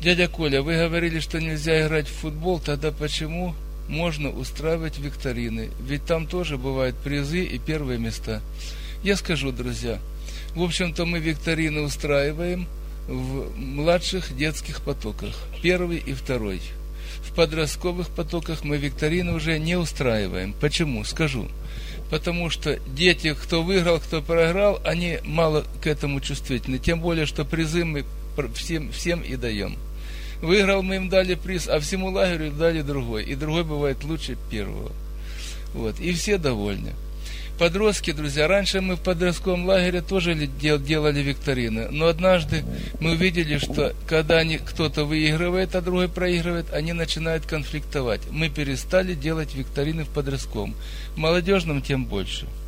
Дядя Коля, вы говорили, что нельзя играть в футбол, тогда почему можно устраивать викторины? Ведь там тоже бывают призы и первые места. Я скажу, друзья, в общем-то мы викторины устраиваем в младших детских потоках, первый и второй. В подростковых потоках мы викторины уже не устраиваем. Почему? Скажу. Потому что дети, кто выиграл, кто проиграл, они мало к этому чувствительны. Тем более, что призы мы всем и даем. Выиграл, мы им дали приз, а всему лагерю дали другой. И другой бывает лучше первого. Вот. И все довольны. Подростки, друзья, раньше мы в подростковом лагере тоже делали викторины, но однажды мы увидели, что когда кто-то выигрывает, а другой проигрывает, они начинают конфликтовать. Мы перестали делать викторины в подростковом. В молодежном тем больше.